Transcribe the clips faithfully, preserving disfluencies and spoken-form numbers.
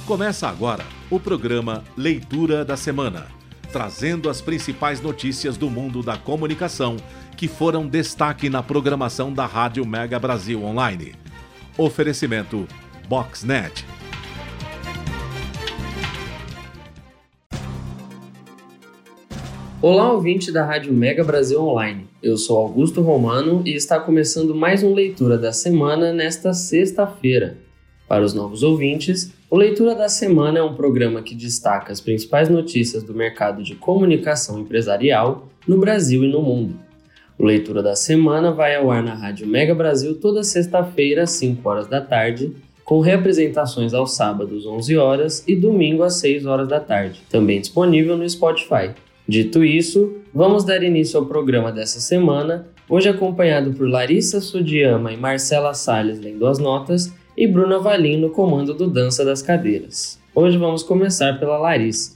Começa agora o programa Leitura da Semana, trazendo as principais notícias do mundo da comunicação que foram destaque na programação da Rádio Mega Brasil Online. Oferecimento Boxnet. Olá, ouvinte da Rádio Mega Brasil Online. Eu sou Augusto Romano e está começando mais um Leitura da Semana nesta sexta-feira. Para os novos ouvintes, o Leitura da Semana é um programa que destaca as principais notícias do mercado de comunicação empresarial no Brasil e no mundo. O Leitura da Semana vai ao ar na Rádio Mega Brasil toda sexta-feira às cinco horas da tarde, com reapresentações aos sábados às onze horas e domingo às seis horas da tarde, também disponível no Spotify. Dito isso, vamos dar início ao programa dessa semana, hoje acompanhado por Larissa Sudiyama e Marcela Salles lendo as notas e Bruna Valim no comando do Dança das Cadeiras. Hoje vamos começar pela Larissa.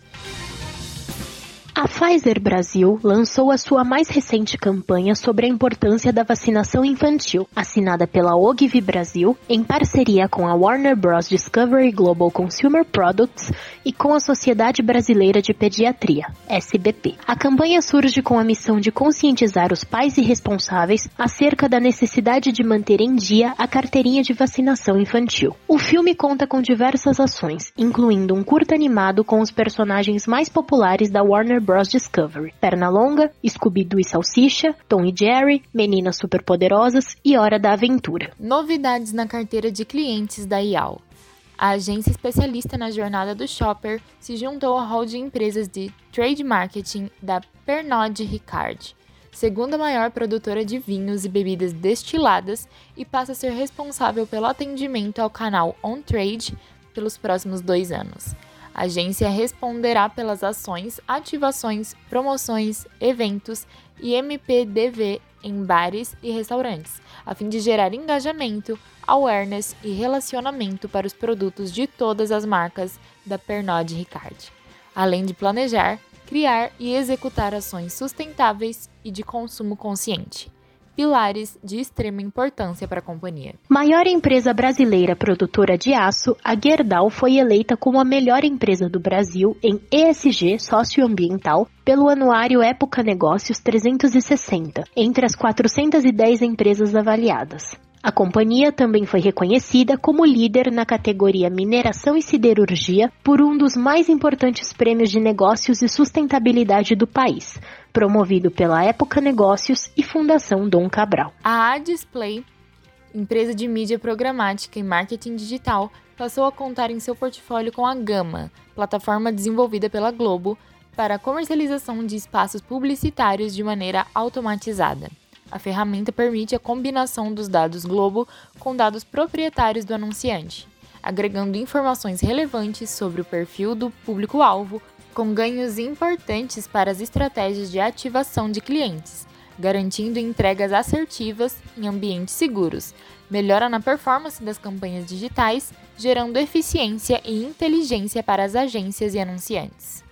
A Pfizer Brasil lançou a sua mais recente campanha sobre a importância da vacinação infantil, assinada pela Ogilvy Brasil, em parceria com a Warner Bros. Discovery Global Consumer Products e com a Sociedade Brasileira de Pediatria, S B P. A campanha surge com a missão de conscientizar os pais e responsáveis acerca da necessidade de manter em dia a carteirinha de vacinação infantil. O filme conta com diversas ações, incluindo um curta animado com os personagens mais populares da Warner Bros. Discovery: Pernalonga, Scooby-Doo e Salsicha, Tom e Jerry, Meninas Superpoderosas e Hora da Aventura. Novidades na carteira de clientes da I A L. A agência especialista na jornada do shopper se juntou ao hall de empresas de trade marketing da Pernod Ricard, segunda maior produtora de vinhos e bebidas destiladas, e passa a ser responsável pelo atendimento ao canal on-trade pelos próximos dois anos. A agência responderá pelas ações, ativações, promoções, eventos e M P D V em bares e restaurantes, a fim de gerar engajamento, awareness e relacionamento para os produtos de todas as marcas da Pernod Ricard, além de planejar, criar e executar ações sustentáveis e de consumo consciente. Pilares de extrema importância para a companhia. Maior empresa brasileira produtora de aço, a Gerdau foi eleita como a melhor empresa do Brasil em E S G socioambiental pelo anuário Época Negócios trezentos e sessenta, entre as quatrocentas e dez empresas avaliadas. A companhia também foi reconhecida como líder na categoria Mineração e Siderurgia por um dos mais importantes prêmios de negócios e sustentabilidade do país, promovido pela Época Negócios e Fundação Dom Cabral. A Adisplay, empresa de mídia programática e marketing digital, passou a contar em seu portfólio com a Gama, plataforma desenvolvida pela Globo para a comercialização de espaços publicitários de maneira automatizada. A ferramenta permite a combinação dos dados Globo com dados proprietários do anunciante, agregando informações relevantes sobre o perfil do público-alvo, com ganhos importantes para as estratégias de ativação de clientes, garantindo entregas assertivas em ambientes seguros, melhora na performance das campanhas digitais, gerando eficiência e inteligência para as agências e anunciantes.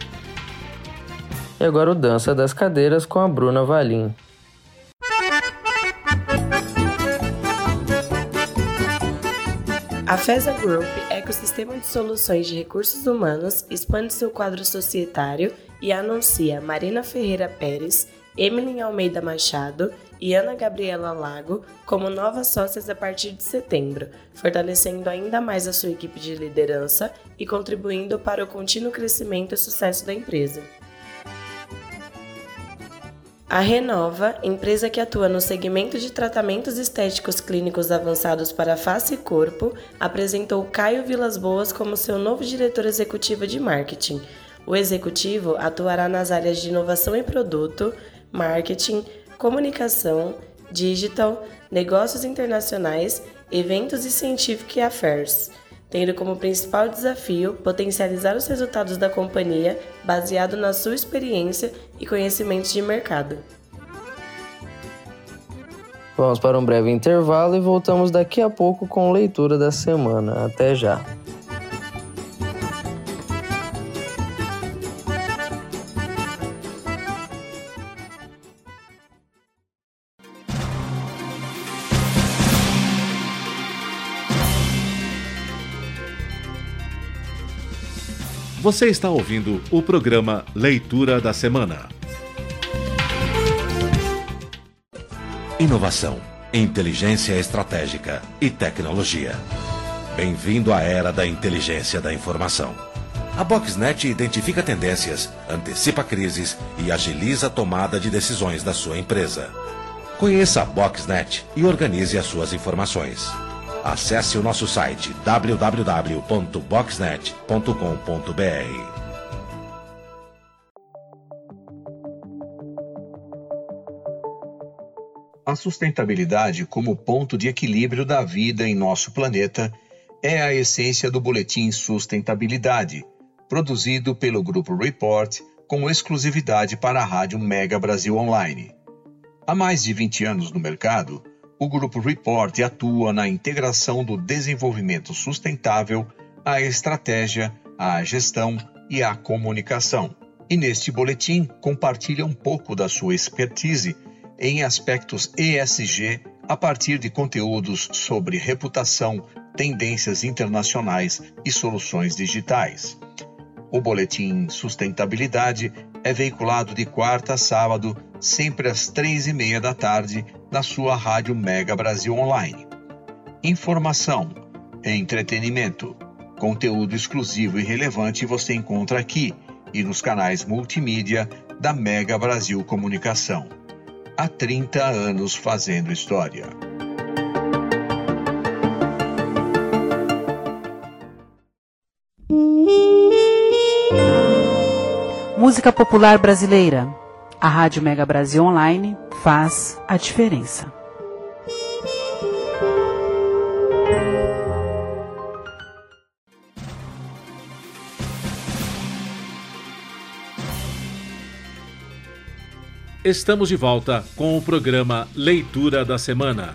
E agora o Dança das Cadeiras com a Bruna Valim. A Feza Group, ecossistema de soluções de recursos humanos, expande seu quadro societário e anuncia Marina Ferreira Pérez, Emily Almeida Machado e Ana Gabriela Lago como novas sócias a partir de setembro, fortalecendo ainda mais a sua equipe de liderança e contribuindo para o contínuo crescimento e sucesso da empresa. A Renova, empresa que atua no segmento de tratamentos estéticos clínicos avançados para face e corpo, apresentou Caio Vilas Boas como seu novo diretor executivo de marketing. O executivo atuará nas áreas de inovação e produto, marketing, comunicação, digital, negócios internacionais, eventos e scientific affairs, tendo como principal desafio potencializar os resultados da companhia baseado na sua experiência e conhecimentos de mercado. Vamos para um breve intervalo e voltamos daqui a pouco com leitura da semana. Até já! Você está ouvindo o programa Leitura da Semana. Inovação, inteligência estratégica e tecnologia. Bem-vindo à era da inteligência da informação. A Boxnet identifica tendências, antecipa crises e agiliza a tomada de decisões da sua empresa. Conheça a Boxnet e organize as suas informações. Acesse o nosso site w w w ponto boxnet ponto com ponto b r. A sustentabilidade como ponto de equilíbrio da vida em nosso planeta é a essência do Boletim Sustentabilidade, produzido pelo Grupo Report com exclusividade para a Rádio Mega Brasil Online. Há mais de vinte anos no mercado, o Grupo Report atua na integração do desenvolvimento sustentável, a estratégia, a gestão e a comunicação. E neste boletim compartilha um pouco da sua expertise em aspectos E S G a partir de conteúdos sobre reputação, tendências internacionais e soluções digitais. O Boletim Sustentabilidade é veiculado de quarta a sábado, sempre às três e meia da tarde, na sua Rádio Mega Brasil Online. Informação, entretenimento, conteúdo exclusivo e relevante você encontra aqui e nos canais multimídia da Mega Brasil Comunicação. Há trinta anos fazendo história. Música popular brasileira. A Rádio Mega Brasil Online faz a diferença. Estamos de volta com o programa Leitura da Semana.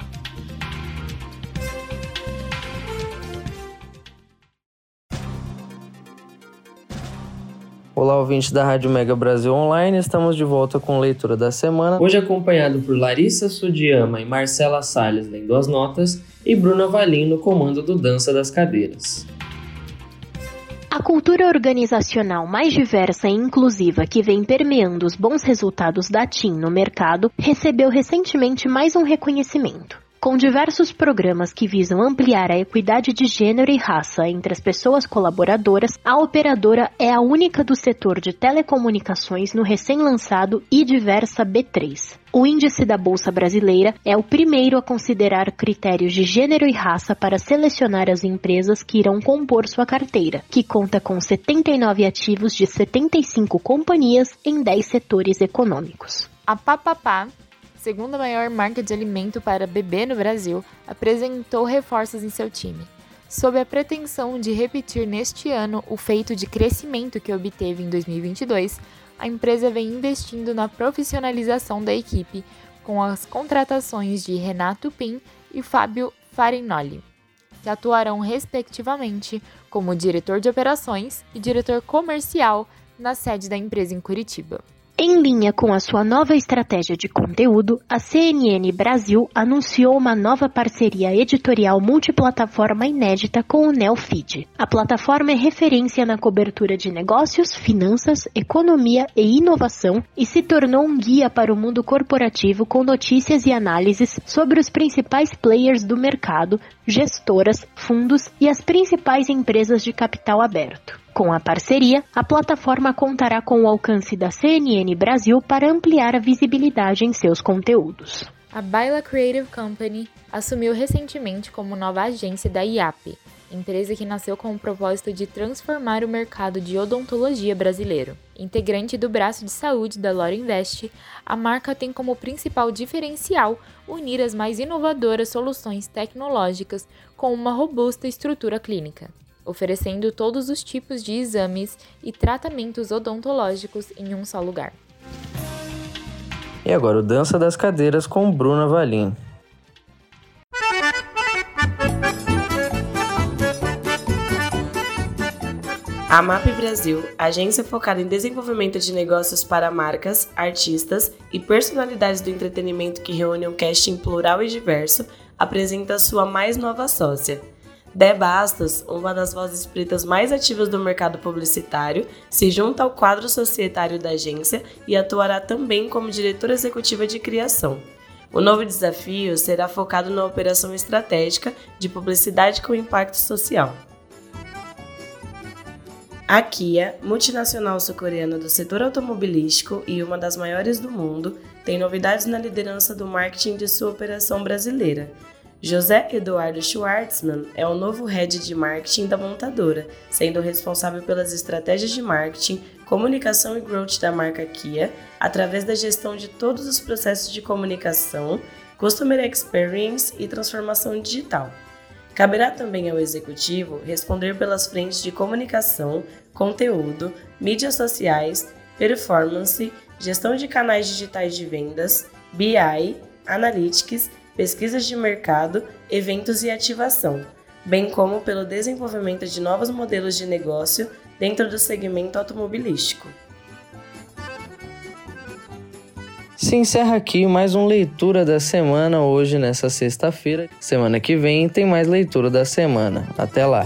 Olá, ouvintes da Rádio Mega Brasil Online, estamos de volta com Leitura da Semana. Hoje acompanhado por Larissa Sudiyama e Marcela Salles lendo as notas e Bruna Valim no comando do Dança das Cadeiras. A cultura organizacional mais diversa e inclusiva que vem permeando os bons resultados da TIM no mercado recebeu recentemente mais um reconhecimento. Com diversos programas que visam ampliar a equidade de gênero e raça entre as pessoas colaboradoras, a operadora é a única do setor de telecomunicações no recém-lançado iDiversa B três. O índice da Bolsa Brasileira é o primeiro a considerar critérios de gênero e raça para selecionar as empresas que irão compor sua carteira, que conta com setenta e nove ativos de setenta e cinco companhias em dez setores econômicos. A Papapá, segunda maior marca de alimento para bebê no Brasil, apresentou reforços em seu time. Sob a pretensão de repetir neste ano o feito de crescimento que obteve em dois mil e vinte e dois, a empresa vem investindo na profissionalização da equipe, com as contratações de Renato Pim e Fábio Farinoli, que atuarão respectivamente como diretor de operações e diretor comercial na sede da empresa em Curitiba. Em linha com a sua nova estratégia de conteúdo, a C N N Brasil anunciou uma nova parceria editorial multiplataforma inédita com o Neofeed. A plataforma é referência na cobertura de negócios, finanças, economia e inovação e se tornou um guia para o mundo corporativo com notícias e análises sobre os principais players do mercado, gestoras, fundos e as principais empresas de capital aberto. Com a parceria, a plataforma contará com o alcance da C N N Brasil para ampliar a visibilidade em seus conteúdos. A Baila Creative Company assumiu recentemente como nova agência da I A P, empresa que nasceu com o propósito de transformar o mercado de odontologia brasileiro. Integrante do braço de saúde da Lora Invest, a marca tem como principal diferencial unir as mais inovadoras soluções tecnológicas com uma robusta estrutura clínica, oferecendo todos os tipos de exames e tratamentos odontológicos em um só lugar. E agora o Dança das Cadeiras com Bruna Valim. A M A P Brasil, agência focada em desenvolvimento de negócios para marcas, artistas e personalidades do entretenimento que reúne um casting plural e diverso, apresenta sua mais nova sócia. Dé Bastos, uma das vozes pretas mais ativas do mercado publicitário, se junta ao quadro societário da agência e atuará também como diretora executiva de criação. O novo desafio será focado na operação estratégica de publicidade com impacto social. A Kia, multinacional sul-coreana do setor automobilístico e uma das maiores do mundo, tem novidades na liderança do marketing de sua operação brasileira. José Eduardo Schwartzman é o novo head de marketing da montadora, sendo responsável pelas estratégias de marketing, comunicação e growth da marca Kia, através da gestão de todos os processos de comunicação, customer experience e transformação digital. Caberá também ao executivo responder pelas frentes de comunicação, conteúdo, mídias sociais, performance, gestão de canais digitais de vendas, B I, analytics, pesquisas de mercado, eventos e ativação, bem como pelo desenvolvimento de novos modelos de negócio dentro do segmento automobilístico. Se encerra aqui mais uma leitura da semana hoje nessa sexta-feira. Semana que vem tem mais leitura da semana. Até lá!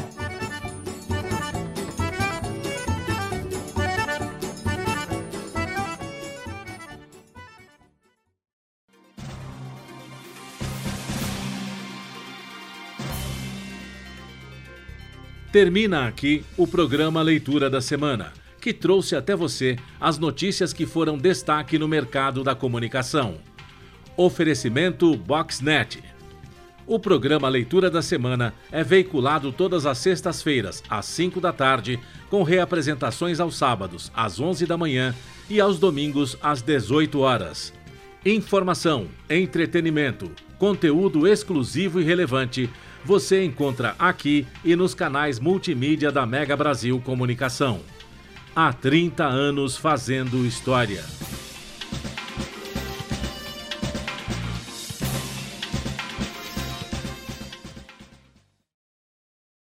Termina aqui o programa Leitura da Semana, que trouxe até você as notícias que foram destaque no mercado da comunicação. Oferecimento Boxnet. O programa Leitura da Semana é veiculado todas as sextas-feiras, às cinco da tarde, com reapresentações aos sábados, às onze da manhã e aos domingos, às dezoito horas. Informação, entretenimento, conteúdo exclusivo e relevante você encontra aqui e nos canais multimídia da Mega Brasil Comunicação. Há trinta anos fazendo história.